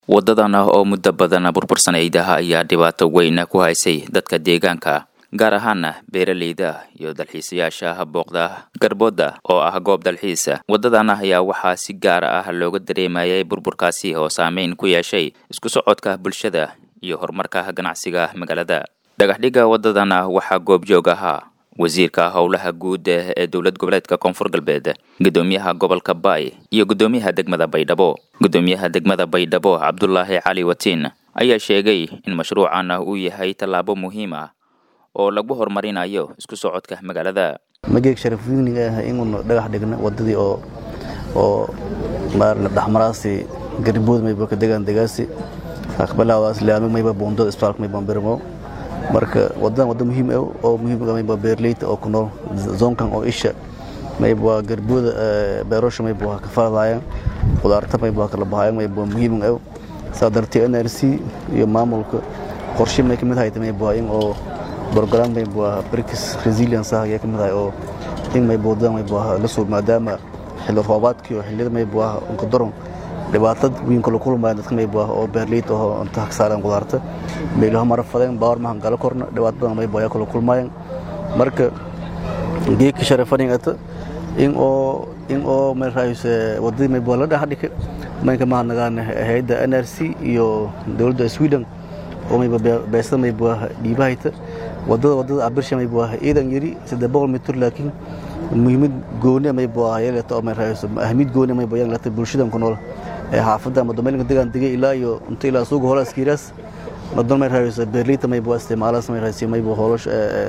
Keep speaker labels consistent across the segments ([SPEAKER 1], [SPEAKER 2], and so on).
[SPEAKER 1] Wadadan oo muddo badan burbursanayda ayaa dhibaato weyn ku haysay dadka deegaanka, gaar ahaan beeraleyda iyo dalxiisayaasha booqda Garbooda oo ah goob dalxiis. Wadadan ayaa waxaa si gaar ah looga dareemayay burburkaasi oo saameyn ku yeeshay isku socodka bulshada iyo horumarka ganacsiga magaalada. Dhagaxdhiga wadadan waxaa goob joog ah wasiirka howlaha guud ee dowlad goboleedka Koonfur Galbeed, gudoomiyaha gobolka Baay iyo gudoomiyaha degmada Baydhabo. Gudoomiyaha degmada Baydhabo Cabdullaahi Cali Watiin ayaa sheegay in mashruucan uu yahay tallaabo muhiim ah oo lagu horumarinayo isku socodka magaalada.
[SPEAKER 2] Magac sharafweyniga ah in uu dhagax dhigna wadadii oo maarna dhaxmaraasi Garbood may ka degaasi aqbalaadaas laamay may boondada isbitaalka may bambermo marka wada muhiim ah oo muhiim ah may beerleyda oo ku nool zoonkan oo isha may Garbood beerasho may ka faadayaan qudaarta may kala baahayaan may muhiim ah sadartii NRC iyo maamulka qorshe may kamid hay'ad may in oo program may BRICS resilience ah kamid ah oo in may boodaan may la soo maadaama xilli roobaadkii oo xillida may ka daran dhibaatada weyn kala kulmaan dadka may oo beerleyda oo inta xaqsaaran qudaarta may la marfadeen baar ma kala korna dhibaatada may kala kulmayaan marka geek sharafaniga in oo may raayis wadada may la dhaxdhig may ka mahadnagaan hay'adda NRC iyo dawladda Sweden oo may beesada may dhiibahayta wadada abirsha may iidan yiri 700 mitir laakiin muhiimad gooni may yeelato oo may raayis ahmid gooni may yeelato bulshada ku nool xaafadda madoomeelka deegaanka ilaa iyo inta ilaa suuq hore askiiras madoomeelka may raayis beerleyda may isticmaalaan may raayis may holosh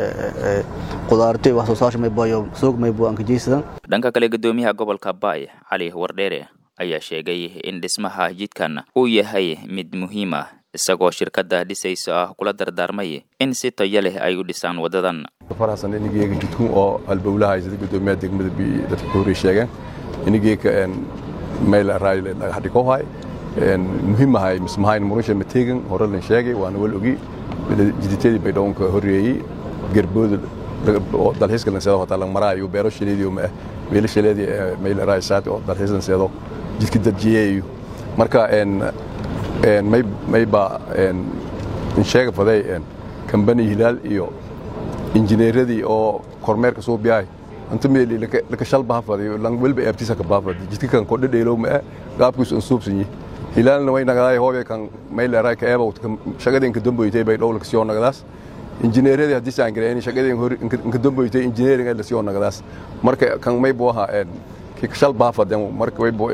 [SPEAKER 2] qudaarta wax soo saar may suuq may aan ka jeesadaan.
[SPEAKER 1] Dhanka kale gudoomiyaha gobolka Baay Cali Wardheere ayaa sheegay in dhismaha jidkan uu yahay mid muhiim ah isagoo shirkadda dhisaysa kula dardaarmay in si tayo leh ay u dhisaan wadadan.
[SPEAKER 3] Farasan inageyga jidku oo albawlaha ay gudoomiyaha degmada dadka hore sheegeen inageyga meel raayil dhagaxdhigo hay muhiim ah mismahayn murasha mateegan hore la sheegay waana wal ogi jiditeedii Baydhabo horeeyay Garbood dalxiiska la seedo hotel maraayo beero shileediyo meel shileedi meel raaysaad oo dalxiis la seedo jidka dadjiyeeyo marka may ba in sheega faday company Hilaal iyo injineeradii oo kormeerka soo biyay inta meel la shal baa faday lang walba abtiisa ka baafad jidka kan ko dhadheelo ma qaabkiisu suubsanyi Hilaalna way nagaday hoobe kan meel raay ka eebo shaqadeen ka dambeeyay bay dhowlka soo nagadaas injineeradii hadii saan gareeyay shaqadeen hor ka dambeeyay engineering ay la soo nagadaas marka kan may booha ki shal baa fadan marka way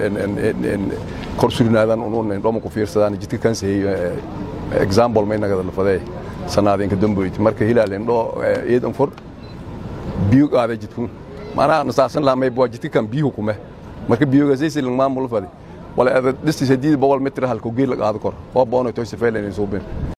[SPEAKER 3] korsulnaadan uun dhamo ku fiirsadaan jidka kan sahay example may nagada la faday sanaadeen ka dambeeyay marka Hilaal indho eedan for biyo qaada jidku mana nasaasan la may jidka kan biyo kuma marka biyo gaasay maamul faday wala dhistii 800 mitir halku geel qaado kor oo boono toy safeeleen soo been